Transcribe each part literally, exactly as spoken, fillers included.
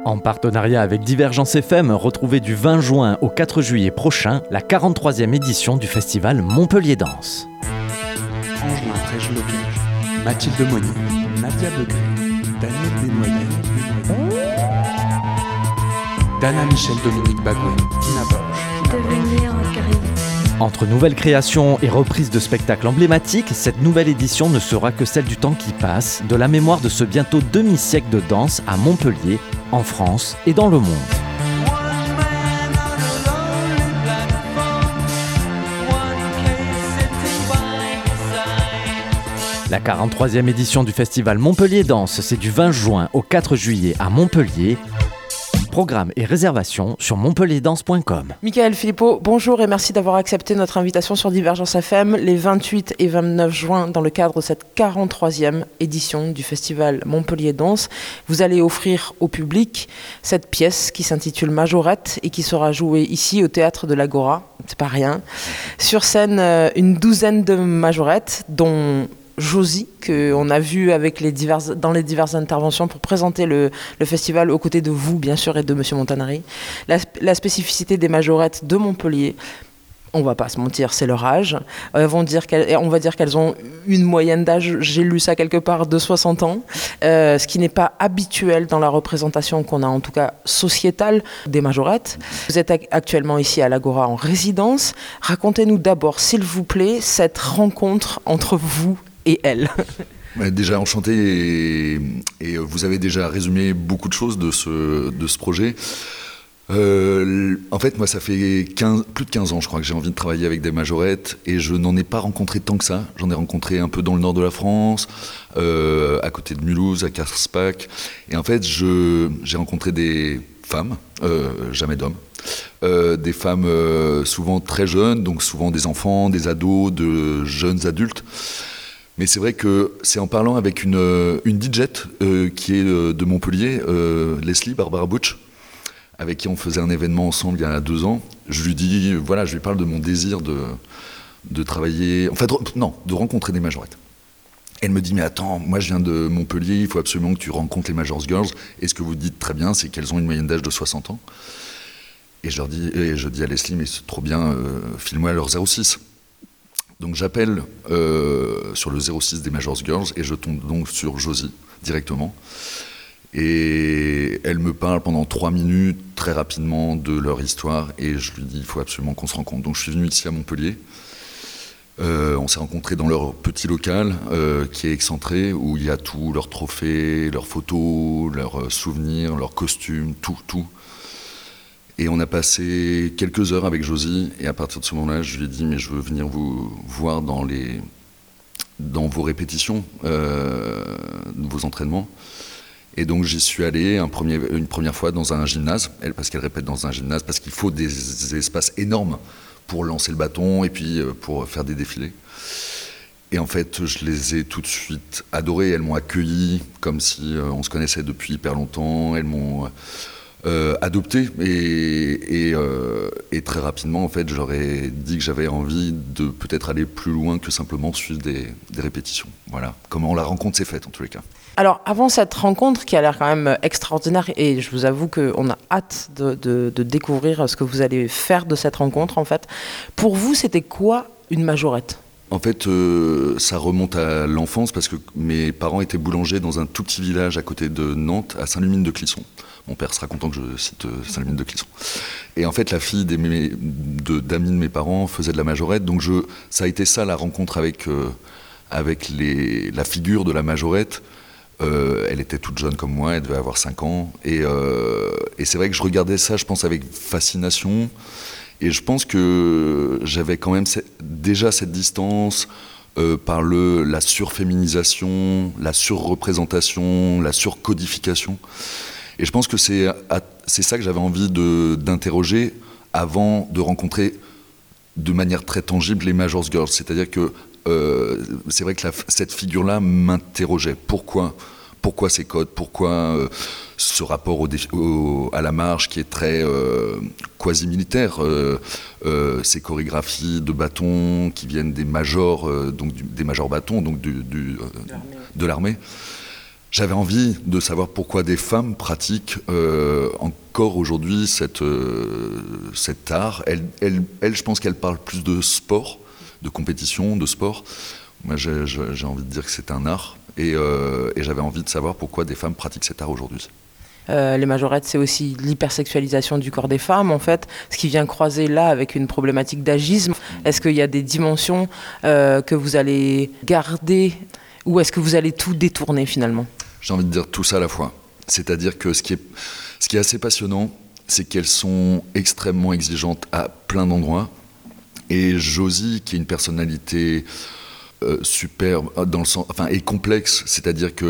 En partenariat avec Divergence F M, retrouvez du vingt juin au quatre juillet prochain la quarante-troisième édition du festival Montpellier Danse. Angelin Trèche-Locage, Mathilde Monnier, Nadia Begré, Daniel Desnoyers, Dana Michel Dominique Bagouin, Tina Borges. Devenir en Caraïbes. Entre nouvelles créations et reprises de spectacles emblématiques, cette nouvelle édition ne sera que celle du temps qui passe, de la mémoire de ce bientôt demi-siècle de danse à Montpellier, en France et dans le monde. La quarante-troisième édition du festival Montpellier Danse, c'est du vingt juin au quatre juillet à Montpellier. Programme et réservation sur montpellier danse point com. Michael Philippot, bonjour et merci d'avoir accepté notre invitation sur Divergence F M les vingt-huit et vingt-neuf juin dans le cadre de cette quarante-troisième édition du festival Montpellier Danse. Vous allez offrir au public cette pièce qui s'intitule Majorette et qui sera jouée ici au théâtre de l'Agora, c'est pas rien. Sur scène, une douzaine de majorettes dont Josie, qu'on a vu avec les diverses, dans les diverses interventions pour présenter le, le festival aux côtés de vous, bien sûr, et de Monsieur Montanari. La, la spécificité des majorettes de Montpellier, on va pas se mentir, c'est leur âge. Euh, vont dire qu'elles, on va dire qu'elles ont une moyenne d'âge, j'ai lu ça quelque part, de soixante ans, euh, ce qui n'est pas habituel dans la représentation qu'on a, en tout cas sociétale, des majorettes. Vous êtes actuellement ici à l'Agora en résidence. Racontez-nous d'abord, s'il vous plaît, cette rencontre entre vous et elle. Déjà enchanté et, et vous avez déjà résumé beaucoup de choses de ce, de ce projet. Euh, en fait, moi, ça fait quinze, plus de quinze ans, je crois, que j'ai envie de travailler avec des majorettes et je n'en ai pas rencontré tant que ça. J'en ai rencontré un peu dans le nord de la France, euh, à côté de Mulhouse, à Carspach. Et en fait, je, j'ai rencontré des femmes, euh, jamais d'hommes, euh, des femmes euh, souvent très jeunes, donc souvent des enfants, des ados, de jeunes adultes. Mais c'est vrai que c'est en parlant avec une, une D J euh, qui est de Montpellier, euh, Leslie Barbara Butch, avec qui on faisait un événement ensemble il y a deux ans. Je lui dis, voilà, je lui parle de mon désir de, de travailler, en fait, non, de rencontrer des majorettes. Elle me dit, mais attends, moi je viens de Montpellier, il faut absolument que tu rencontres les Majors Girls. Et ce que vous dites très bien, c'est qu'elles ont une moyenne d'âge de soixante ans. Et je, leur dis, et je dis à Leslie, mais c'est trop bien, euh, file-moi leur zéro six. Donc j'appelle euh, sur le zéro six des Majors Girls et je tombe donc sur Josie directement. Et elle me parle pendant trois minutes très rapidement de leur histoire et je lui dis il faut absolument qu'on se rencontre. Donc je suis venu ici à Montpellier. Euh, on s'est rencontrés dans leur petit local euh, qui est excentré où il y a tout, leurs trophées, leurs photos, leurs souvenirs, leurs costumes, tout, tout. Et on a passé quelques heures avec Josie, et à partir de ce moment-là, je lui ai dit, mais je veux venir vous voir dans, les, dans vos répétitions, euh, vos entraînements. Et donc j'y suis allé un premier, une première fois dans un gymnase, elle, parce qu'elle répète dans un gymnase, parce qu'il faut des, des espaces énormes pour lancer le bâton et puis pour faire des défilés. Et en fait, je les ai tout de suite adorées, elles m'ont accueilli comme si on se connaissait depuis hyper longtemps, elles m'ont... Euh, adopté et, et, euh, et très rapidement en fait j'aurais dit que j'avais envie de peut-être aller plus loin que simplement suivre des, des répétitions. Voilà comment la rencontre s'est faite en tous les cas. Alors avant cette rencontre qui a l'air quand même extraordinaire et je vous avoue qu'on a hâte de, de, de découvrir ce que vous allez faire de cette rencontre en fait. Pour vous c'était quoi une majorette ? En fait, euh, ça remonte à l'enfance parce que mes parents étaient boulangers dans un tout petit village à côté de Nantes, à Saint-Lumine-de-Clisson. Mon père sera content que je cite euh, Saint-Lumine-de-Clisson. Et en fait, la fille des, de, d'amis de mes parents faisait de la majorette, donc je, ça a été ça la rencontre avec, euh, avec les, la figure de la majorette. Euh, elle était toute jeune comme moi, elle devait avoir cinq ans. Et, euh, et c'est vrai que je regardais ça, je pense, avec fascination. Et je pense que j'avais quand même déjà cette distance euh, par le, la surféminisation, la surreprésentation, la surcodification. Et je pense que c'est, c'est ça que j'avais envie de, d'interroger avant de rencontrer de manière très tangible les Majors Girls. C'est-à-dire que euh, c'est vrai que la, cette figure-là m'interrogeait. Pourquoi ? Pourquoi ces codes ? Pourquoi euh, ce rapport au défi, au, à la marche qui est très euh, quasi-militaire euh, euh, ces chorégraphies de bâtons qui viennent des majors, euh, donc du, des majors bâtons, donc du, du, euh, de l'armée. J'avais envie de savoir pourquoi des femmes pratiquent euh, encore aujourd'hui cette, euh, cet art. Elle, elle, elle, je pense qu'elle parle plus de sport, de compétition, de sport. Moi, j'ai, j'ai envie de dire que c'est un art. Et, euh, et j'avais envie de savoir pourquoi des femmes pratiquent cet art aujourd'hui. Euh, les majorettes, c'est aussi l'hypersexualisation du corps des femmes, en fait, ce qui vient croiser là avec une problématique d'agisme. Est-ce qu'il y a des dimensions euh, que vous allez garder ou est-ce que vous allez tout détourner finalement ? J'ai envie de dire tout ça à la fois. C'est-à-dire que ce qui est, ce qui est assez passionnant, c'est qu'elles sont extrêmement exigeantes à plein d'endroits. Et Josie, qui est une personnalité euh, super, dans le sens, enfin, et complexe, c'est-à-dire qu'elle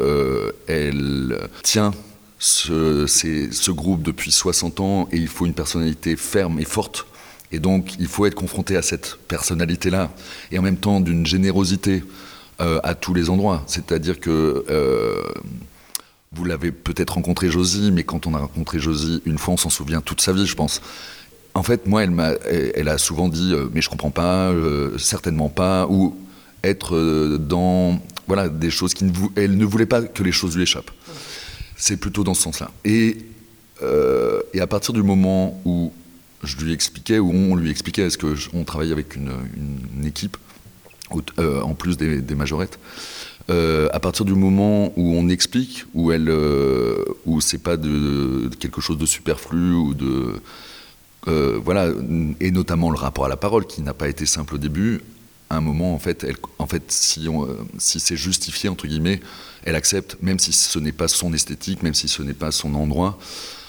euh, tient ce, ces, ce groupe depuis soixante ans et il faut une personnalité ferme et forte. Et donc, il faut être confronté à cette personnalité-là. Et en même temps, d'une générosité Euh, à tous les endroits. C'est-à-dire que euh, vous l'avez peut-être rencontré Josie, mais quand on a rencontré Josie une fois, on s'en souvient toute sa vie, je pense. En fait, moi, elle, m'a, elle a souvent dit euh, « mais je comprends pas, euh, certainement pas », ou être euh, dans voilà, des choses qui ne... Vou- elle ne voulait pas que les choses lui échappent. C'est plutôt dans ce sens-là. Et, euh, et à partir du moment où je lui expliquais, où on lui expliquait, parce qu'on travaillait avec une, une, une équipe, Euh, en plus des, des majorettes, euh, à partir du moment où on explique, où, elle, euh, où c'est pas de, de quelque chose de superflu, ou de, euh, voilà, et notamment le rapport à la parole, qui n'a pas été simple au début, à un moment, en fait, elle, en fait si, on, si c'est justifié, entre guillemets, elle accepte, même si ce n'est pas son esthétique, même si ce n'est pas son endroit,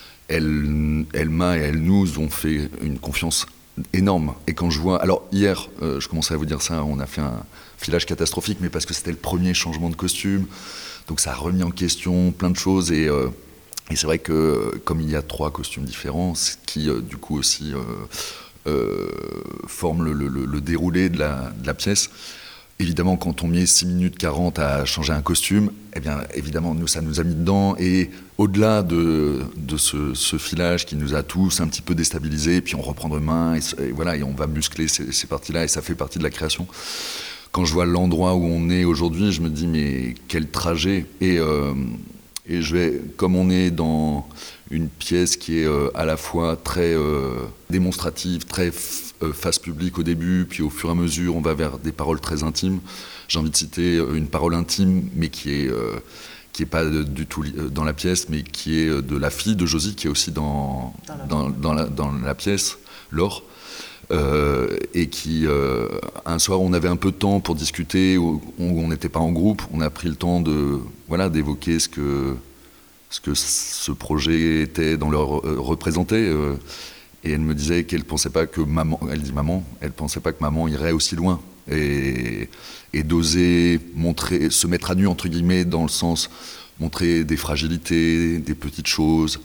elle, elle m'a et elle nous ont fait une confiance énorme. Et quand je vois... Alors hier, euh, je commençais à vous dire ça, on a fait un filage catastrophique, mais parce que c'était le premier changement de costume, donc ça a remis en question plein de choses, et, euh, et c'est vrai que comme il y a trois costumes différents, ce qui euh, du coup aussi euh, euh, forme le, le, le déroulé de la, de la pièce, évidemment quand on met six minutes quarante à changer un costume, eh bien évidemment nous, ça nous a mis dedans, et au-delà de, de ce, ce filage qui nous a tous un petit peu déstabilisés, puis on reprend de main, et, et voilà, et on va muscler ces, ces parties-là, et ça fait partie de la création. Quand je vois l'endroit où on est aujourd'hui, je me dis mais quel trajet, et, euh, et je vais, comme on est dans une pièce qui est euh, à la fois très euh, démonstrative, très f- euh, face publique au début, puis au fur et à mesure on va vers des paroles très intimes. J'ai envie de citer une parole intime, mais qui est euh, qui n'est pas du tout dans la pièce, mais qui est de la fille de Josie, qui est aussi dans, dans, dans, la, dans la pièce, Laure, euh, et qui, euh, un soir, on avait un peu de temps pour discuter, où on n'était pas en groupe, on a pris le temps de, voilà, d'évoquer ce que, ce que ce projet était dans leur euh, représentait, euh, et elle me disait qu'elle pensait pas que maman, elle dit maman, elle pensait pas que maman irait aussi loin. Et, et d'oser montrer, se mettre à nu entre guillemets, dans le sens montrer des fragilités, des petites choses.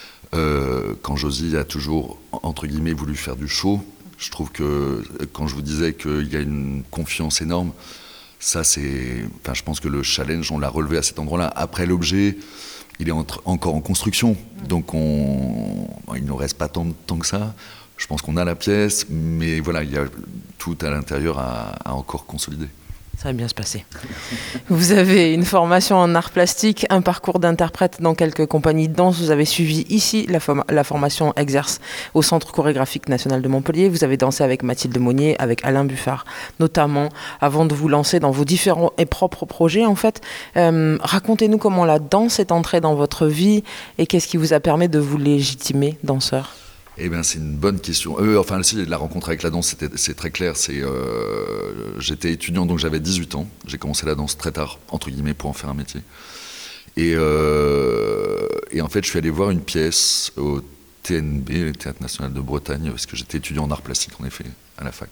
Euh, quand Josie a toujours entre guillemets voulu faire du show, je trouve que quand je vous disais qu'il y a une confiance énorme, ça c'est, enfin je pense que le challenge on l'a relevé à cet endroit-là. Après l'objet, il est entre, encore en construction, donc on, il ne nous reste pas tant de temps que ça. Je pense qu'on a la pièce, mais voilà, il y a tout à l'intérieur à, à encore consolider. Ça va bien se passer. Vous avez une formation en art plastique, un parcours d'interprète dans quelques compagnies de danse. Vous avez suivi ici la, form- la formation Exerce au Centre chorégraphique national de Montpellier. Vous avez dansé avec Mathilde Monnier, avec Alain Buffard, notamment, avant de vous lancer dans vos différents et propres projets. En fait, euh, racontez-nous comment la danse est entrée dans votre vie et qu'est-ce qui vous a permis de vous légitimer danseur. Eh bien, c'est une bonne question. Euh, enfin, si, la rencontre avec la danse, c'était, c'est très clair. C'est, euh, j'étais étudiant, donc j'avais dix-huit ans. J'ai commencé la danse très tard, entre guillemets, pour en faire un métier. Et, euh, et en fait, je suis allé voir une pièce au T N B, le Théâtre National de Bretagne, parce que j'étais étudiant en art plastique, en effet, à la fac.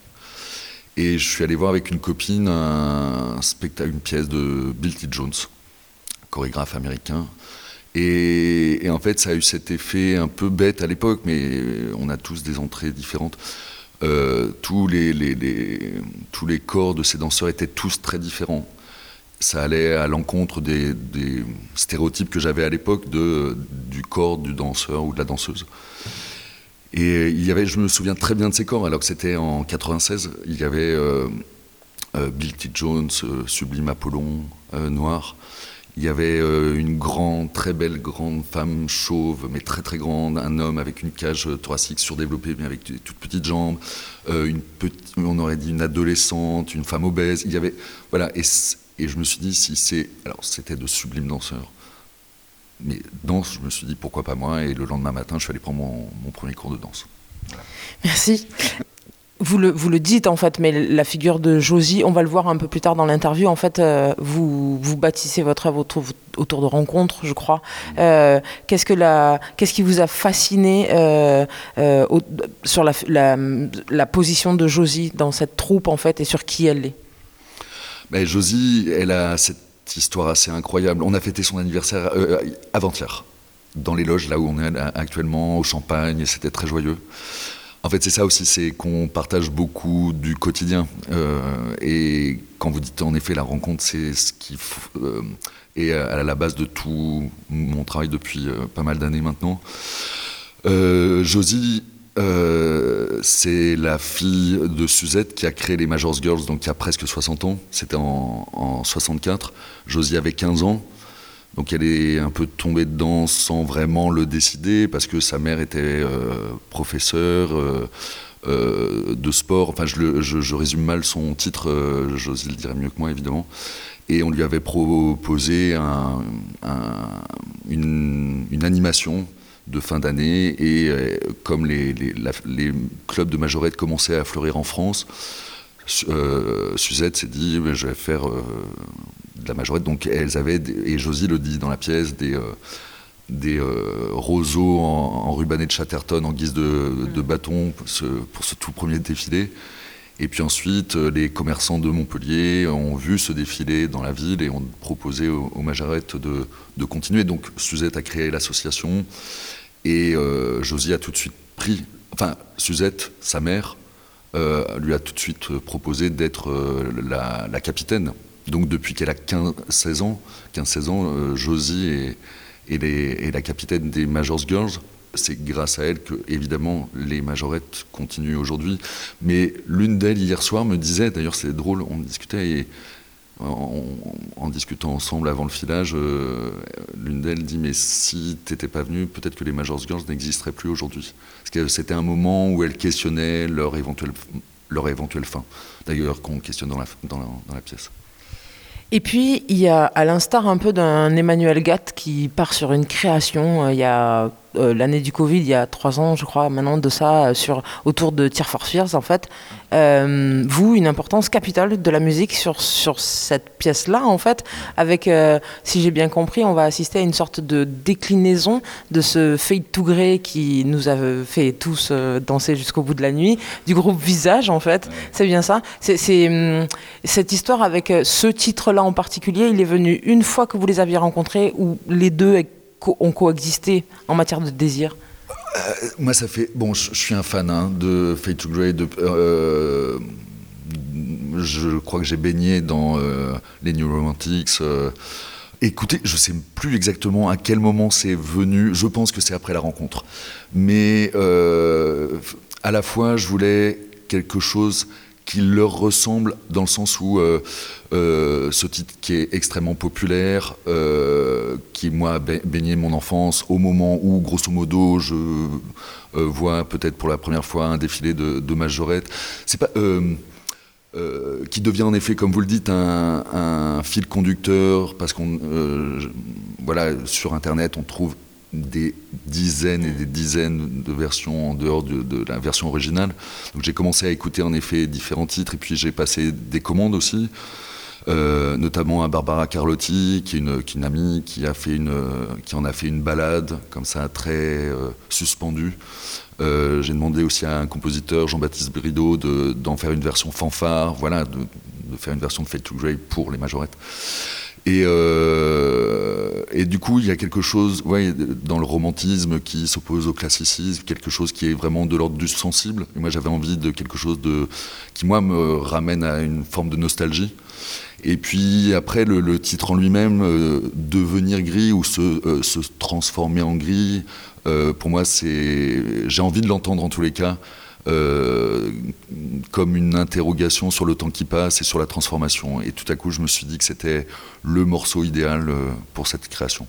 Et je suis allé voir avec une copine un spectacle, une pièce de Bill T. Jones, chorégraphe américain. Et, et en fait, ça a eu cet effet un peu bête à l'époque, mais on a tous des entrées différentes. Euh, tous, les, les, les, tous les corps de ces danseurs étaient tous très différents. Ça allait à l'encontre des, des stéréotypes que j'avais à l'époque de, du corps du danseur ou de la danseuse. Et il y avait, je me souviens très bien de ces corps, alors que c'était en quatre-vingt-seize. Il y avait euh, euh, Bill T. Jones, euh, Sublime Apollon, euh, Noir. Il y avait euh, une grande, très belle grande femme chauve, mais très très grande, un homme avec une cage thoracique surdéveloppée, mais avec des toutes petites jambes, euh, une petite, on aurait dit une adolescente, une femme obèse. Il y avait, voilà, et, et je me suis dit, si c'est, alors c'était de sublimes danseurs, mais danse, je me suis dit pourquoi pas moi, et le lendemain matin, je suis allé prendre mon, mon premier cours de danse. Voilà. Merci. Vous le, vous le dites en fait, mais la figure de Josie, on va le voir un peu plus tard dans l'interview, en fait, euh, vous, vous bâtissez votre œuvre autour, autour de rencontres, je crois. Euh, qu'est-ce, que la, qu'est-ce qui vous a fasciné euh, euh, au, sur la, la, la position de Josie dans cette troupe, en fait, et sur qui elle est? Ben, Josie, elle a cette histoire assez incroyable. On a fêté son anniversaire euh, avant-hier, dans les loges, là où on est actuellement, au Champagne, et c'était très joyeux. En fait, c'est ça aussi, c'est qu'on partage beaucoup du quotidien. Euh, et quand vous dites en effet la rencontre, c'est ce qui euh, est à la base de tout mon travail depuis euh, pas mal d'années maintenant. Euh, Josie, euh, c'est la fille de Suzette qui a créé les Majors Girls, donc il y a presque soixante ans. C'était en, en soixante-quatre. Josie avait quinze ans. Donc elle est un peu tombée dedans sans vraiment le décider, parce que sa mère était euh, professeure euh, euh, de sport. Enfin, je, le, je, je résume mal son titre, euh, Josie le dirait mieux que moi, évidemment. Et on lui avait proposé un, un, une, une animation de fin d'année. Et euh, comme les, les, la, les clubs de majorette commençaient à fleurir en France, euh, Suzette s'est dit, je vais faire... Euh, de la majorette, donc elles avaient, des, et Josie le dit dans la pièce, des, euh, des euh, roseaux en, en rubané de Chatterton en guise de, de bâton pour ce, pour ce tout premier défilé. Et puis ensuite, les commerçants de Montpellier ont vu ce défilé dans la ville et ont proposé aux, aux majorettes de, de continuer. Donc Suzette a créé l'association et euh, Josie a tout de suite pris, enfin Suzette, sa mère, euh, lui a tout de suite proposé d'être euh, la, la capitaine. Donc depuis qu'elle a quinze seize ans, quinze seize ans euh, Josie est, est, les, est la capitaine des Majors Girls. C'est grâce à elle que, évidemment, les majorettes continuent aujourd'hui. Mais l'une d'elles, hier soir, me disait, d'ailleurs c'est drôle, on discutait, et en, en discutant ensemble avant le filage, euh, l'une d'elles dit, mais si t'étais pas venu, peut-être que les Majors Girls n'existeraient plus aujourd'hui. Parce que c'était un moment où elle questionnait leur éventuelle, leur éventuelle fin. D'ailleurs, qu'on questionne dans la, dans la, dans la pièce. Et puis, il y a, à l'instar un peu d'un Emmanuel Gatt qui part sur une création, euh, il y a euh, l'année du Covid, il y a trois ans, je crois, maintenant, de ça, sur, autour de Tears for Fears, en fait. Euh, vous, une importance capitale de la musique sur, sur cette pièce-là, en fait, avec, euh, si j'ai bien compris, on va assister à une sorte de déclinaison de ce Fade to Grey qui nous a fait tous euh, danser jusqu'au bout de la nuit, du groupe Visage, en fait. Ouais. C'est bien ça. C'est, c'est, hum, cette histoire avec ce titre-là en particulier, il est venu une fois que vous les aviez rencontrés, ou les deux ont coexisté en matière de désir? euh, Moi, ça fait... Bon, je, je suis un fan hein, de Fade to Grey. De, euh, je crois que j'ai baigné dans euh, les New Romantics. Euh, écoutez, je ne sais plus exactement à quel moment c'est venu. Je pense que c'est après la rencontre. Mais euh, à la fois, je voulais quelque chose qui leur ressemble, dans le sens où euh, euh, ce titre qui est extrêmement populaire, euh, qui moi a baigné mon enfance, au moment où, grosso modo, je euh, vois peut-être pour la première fois un défilé de, de majorettes. C'est pas... Euh, Euh, qui devient en effet, comme vous le dites, un, un fil conducteur, parce qu'on, euh, voilà, sur Internet, on trouve des dizaines et des dizaines de versions en dehors de, de la version originale. Donc j'ai commencé à écouter en effet différents titres, et puis j'ai passé des commandes aussi, euh, notamment à Barbara Carlotti, qui est une, qui est une amie, qui, a fait une, qui en a fait une balade, comme ça, très euh, suspendue. Euh, j'ai demandé aussi à un compositeur, Jean-Baptiste Brideau, de, d'en faire une version fanfare, voilà, de, de faire une version de Fade to Grey pour les majorettes. Et, euh, et du coup, il y a quelque chose, ouais, dans le romantisme qui s'oppose au classicisme, quelque chose qui est vraiment de l'ordre du sensible. Et moi, j'avais envie de quelque chose de, qui, moi, me ramène à une forme de nostalgie. Et puis après, le, le titre en lui-même, euh, devenir gris ou se, euh, se transformer en gris, euh, pour moi, c'est, j'ai envie de l'entendre en tous les cas, euh, comme une interrogation sur le temps qui passe et sur la transformation. Et tout à coup, je me suis dit que c'était le morceau idéal euh, pour cette création.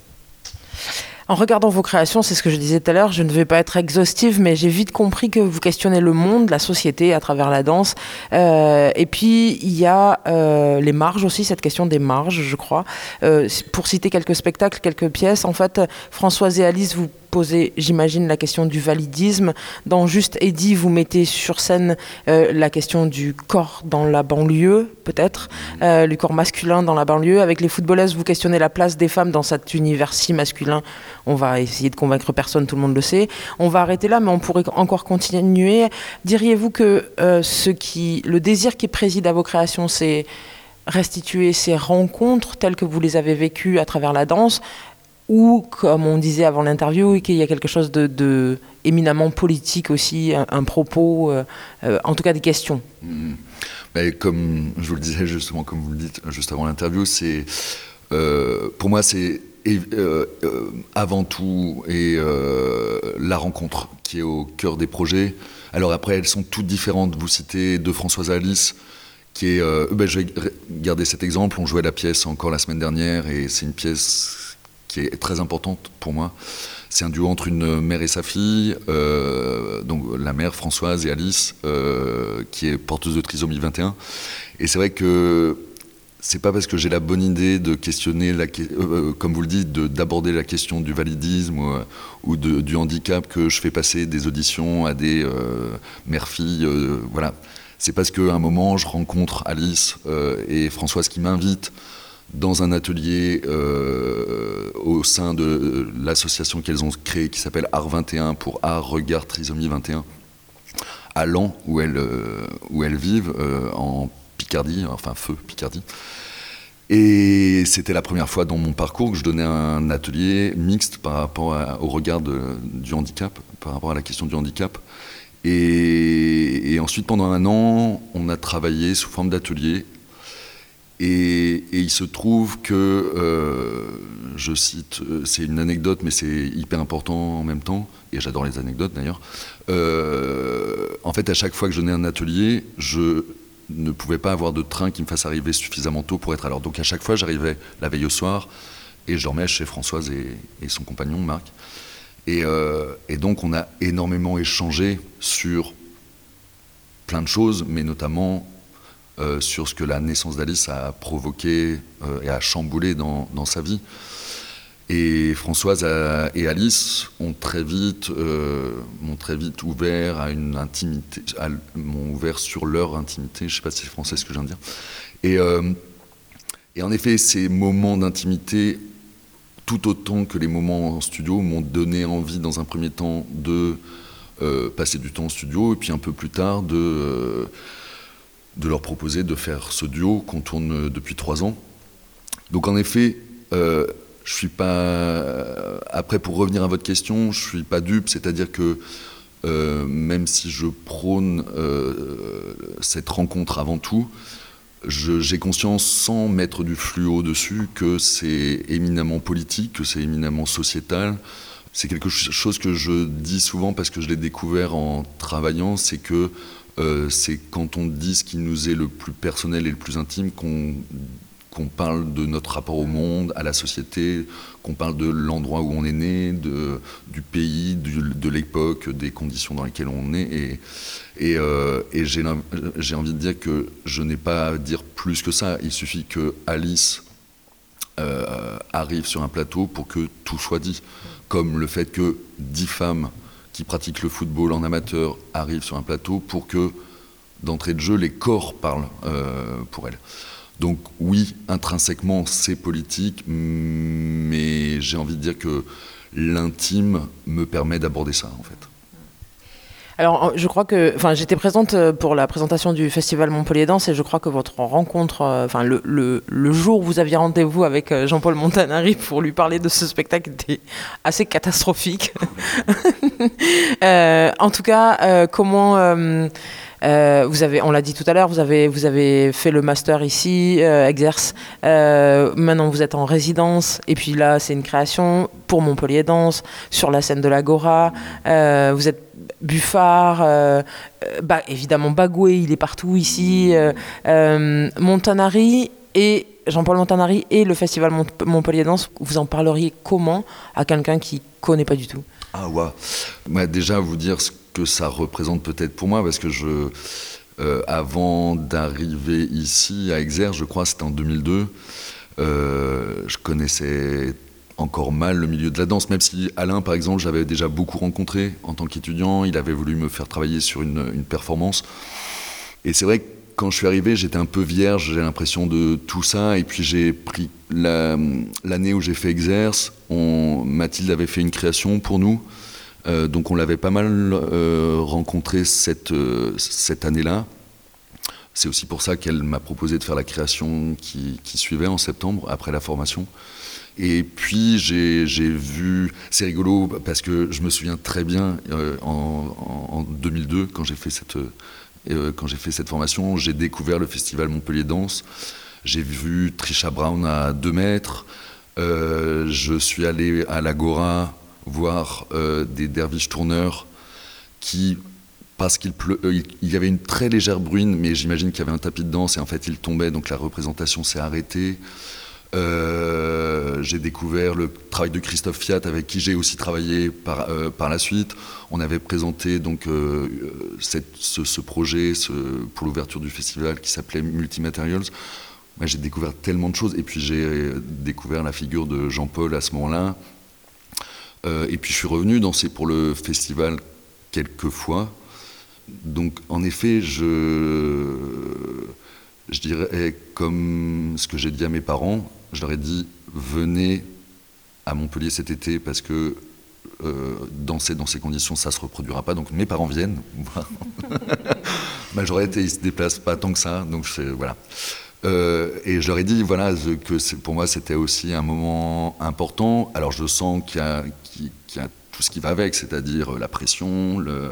En regardant vos créations, c'est ce que je disais tout à l'heure, je ne vais pas être exhaustive, mais j'ai vite compris que vous questionnez le monde, la société à travers la danse. Euh, et puis, il y a euh, les marges aussi, cette question des marges, je crois. Euh, pour citer quelques spectacles, quelques pièces, en fait, Françoise et Alice, vous posez, j'imagine, la question du validisme. Dans Juste Eddie, vous mettez sur scène euh, la question du corps dans la banlieue, peut-être, euh, du corps masculin dans la banlieue. Avec les footballeuses, vous questionnez la place des femmes dans cet univers si masculin. On va essayer de convaincre personne, tout le monde le sait. On va arrêter là, mais on pourrait encore continuer. Diriez-vous que euh, ce qui, le désir qui préside à vos créations, c'est restituer ces rencontres telles que vous les avez vécues à travers la danse, ou, comme on disait avant l'interview, qu'il y a quelque chose de, de éminemment politique aussi, un, un propos, euh, euh, en tout cas des questions. Mmh. Mais comme je vous le disais justement, comme vous le dites juste avant l'interview, c'est, euh, pour moi, c'est Et, euh, euh, avant tout, et euh, la rencontre qui est au cœur des projets. Alors après, elles sont toutes différentes. Vous citez de Françoise et Alice, qui est... Euh, ben, je vais garder cet exemple. On jouait la pièce encore la semaine dernière, et c'est une pièce qui est très importante pour moi. C'est un duo entre une mère et sa fille, euh, donc la mère Françoise et Alice, euh, qui est porteuse de trisomie vingt et un. Et c'est vrai que c'est pas parce que j'ai la bonne idée de questionner, la, euh, comme vous le dites, de, d'aborder la question du validisme ou, ou de, du handicap que je fais passer des auditions à des euh, mères-filles. Euh, voilà. C'est parce qu'à un moment, je rencontre Alice euh, et Françoise qui m'invitent dans un atelier euh, au sein de l'association qu'elles ont créée qui s'appelle Art vingt et un pour Art, Regard, Trisomie vingt et un, à Laon, où elles, euh, où elles vivent, euh, en Picardie, enfin Feu, Picardie. Et c'était la première fois dans mon parcours que je donnais un atelier mixte par rapport à, au regard de, du handicap, par rapport à la question du handicap. Et, et ensuite, pendant un an, on a travaillé sous forme d'atelier. Et, et il se trouve que, euh, je cite, c'est une anecdote, mais c'est hyper important en même temps, et j'adore les anecdotes d'ailleurs. Euh, en fait, à chaque fois que je donnais un atelier, je ne pouvais pas avoir de train qui me fasse arriver suffisamment tôt pour être à l'heure. Donc à chaque fois, j'arrivais la veille au soir, et je dormais chez Françoise et, et son compagnon, Marc. Et, euh, et donc on a énormément échangé sur plein de choses, mais notamment euh, sur ce que la naissance d'Alice a provoqué euh, et a chamboulé dans, dans sa vie. Et Françoise a, et Alice ont très vite, euh, m'ont très vite ouvert à une intimité, à, m'ont ouvert sur leur intimité. Je ne sais pas si c'est français ce que je viens de dire. Et, euh, et en effet, ces moments d'intimité, tout autant que les moments en studio, m'ont donné envie, dans un premier temps, de euh, passer du temps en studio, et puis un peu plus tard, de, euh, de leur proposer de faire ce duo qu'on tourne depuis trois ans. Donc en effet, euh, je suis pas... Après, pour revenir à votre question, je suis pas dupe, c'est-à-dire que euh, même si je prône euh, cette rencontre avant tout, je, j'ai conscience, sans mettre du fluo dessus, que c'est éminemment politique, que c'est éminemment sociétal. C'est quelque chose que je dis souvent parce que je l'ai découvert en travaillant, c'est que euh, c'est quand on dit ce qui nous est le plus personnel et le plus intime qu'on... qu'on parle de notre rapport au monde, à la société, qu'on parle de l'endroit où on est né, de, du pays, du, de l'époque, des conditions dans lesquelles on est. Et, et, euh, et j'ai, j'ai envie de dire que je n'ai pas à dire plus que ça. Il suffit que Alice euh, arrive sur un plateau pour que tout soit dit. Comme le fait que dix femmes qui pratiquent le football en amateur arrivent sur un plateau pour que, d'entrée de jeu, les corps parlent euh, pour elles. Donc oui, intrinsèquement, c'est politique, mais j'ai envie de dire que l'intime me permet d'aborder ça, en fait. Alors, je crois que, enfin, j'étais présente pour la présentation du Festival Montpellier Danse, et je crois que votre rencontre, enfin, le, le, le jour où vous aviez rendez-vous avec Jean-Paul Montanari pour lui parler de ce spectacle était assez catastrophique. euh, en tout cas, euh, comment... Euh, Euh, vous avez, on l'a dit tout à l'heure, vous avez, vous avez fait le master ici, euh, exerce. Euh, maintenant, vous êtes en résidence. Et puis là, c'est une création pour Montpellier Danse, sur la scène de l'Agora. Euh, vous êtes Buffard, euh, bah, évidemment Bagoué, il est partout ici. Euh, euh, Montanari et Jean-Paul Montanari et le festival Mont- Montpellier Danse. Vous en parleriez comment à quelqu'un qui connaît pas du tout? Ah ouais. Bah, déjà, vous dire ce que ça représente peut-être pour moi, parce que je, euh, avant d'arriver ici à Exerce, je crois, c'était en deux mille deux, euh, je connaissais encore mal le milieu de la danse, même si Alain, par exemple, j'avais déjà beaucoup rencontré en tant qu'étudiant. Il avait voulu me faire travailler sur une, une performance. Et c'est vrai que quand je suis arrivé, j'étais un peu vierge, j'ai l'impression de tout ça. Et puis j'ai pris la, l'année où j'ai fait Exerce, on, Mathilde avait fait une création pour nous. Euh, donc on l'avait pas mal euh, rencontré cette, euh, cette année-là. C'est aussi pour ça qu'elle m'a proposé de faire la création qui, qui suivait en septembre, après la formation. Et puis j'ai, j'ai vu, c'est rigolo parce que je me souviens très bien euh, en, en, en deux mille deux, quand j'ai fait cette, euh, quand j'ai fait cette formation, j'ai découvert le festival Montpellier Danse. J'ai vu Trisha Brown à deux mètres. Euh, je suis allé à l'Agora voir euh, des derviches tourneurs qui, parce qu'il pleu, euh, il, il y avait une très légère bruine, mais j'imagine qu'il y avait un tapis de danse et en fait il tombait, donc la représentation s'est arrêtée. Euh, j'ai découvert le travail de Christophe Fiat, avec qui j'ai aussi travaillé par, euh, par la suite. On avait présenté donc euh, cette, ce, ce projet ce, pour l'ouverture du festival qui s'appelait Multimaterials. Moi, j'ai découvert tellement de choses, et puis j'ai découvert la figure de Jean-Paul à ce moment-là. Euh, et puis je suis revenu danser pour le festival quelques fois. Donc en effet, je, je dirais comme ce que j'ai dit à mes parents. Je leur ai dit, venez à Montpellier cet été parce que euh, danser dans ces conditions, ça ne se reproduira pas. Donc mes parents viennent. Majorité, ils ne se déplacent pas tant que ça. Donc je, voilà. Euh, et je leur ai dit voilà, que c'est, pour moi, c'était aussi un moment important. Alors je sens qu'il y a, qu'il, qu'il y a tout ce qui va avec, c'est-à-dire la pression, le...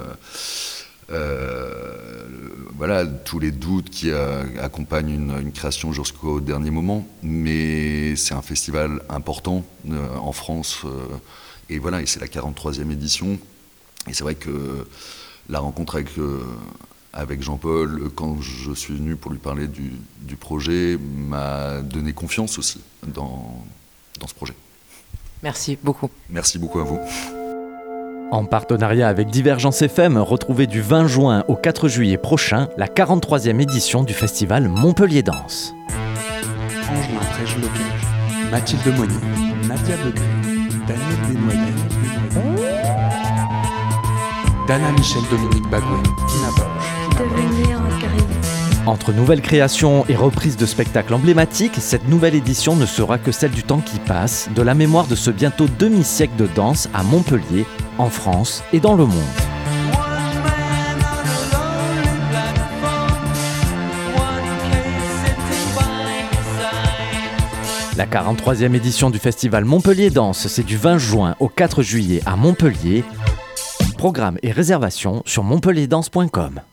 Euh, voilà, tous les doutes qui euh, accompagnent une, une création jusqu'au dernier moment, mais c'est un festival important euh, en France, euh, et voilà, et c'est la quarante-troisième édition, et c'est vrai que la rencontre avec, euh, avec Jean-Paul, quand je suis venu pour lui parler du, du projet, m'a donné confiance aussi dans, dans ce projet. Merci beaucoup. Merci beaucoup à vous. En partenariat avec Divergence F M, retrouvez du vingt juin au quatre juillet prochain la quarante-troisième édition du festival Montpellier Danse. Angelin Trèche-Locage, Mathilde Monnier, Nadia Begré, Daniel Desnoyers, Dana Michel Dominique Bagoué, Tina Borge. Devenir Karine. Entre nouvelles créations et reprises de spectacles emblématiques, cette nouvelle édition ne sera que celle du temps qui passe, de la mémoire de ce bientôt demi-siècle de danse à Montpellier, en France et dans le monde. La quarante-troisième édition du festival Montpellier Danse, c'est du vingt juin au quatre juillet à Montpellier. Programme et réservation sur montpellier danse point com.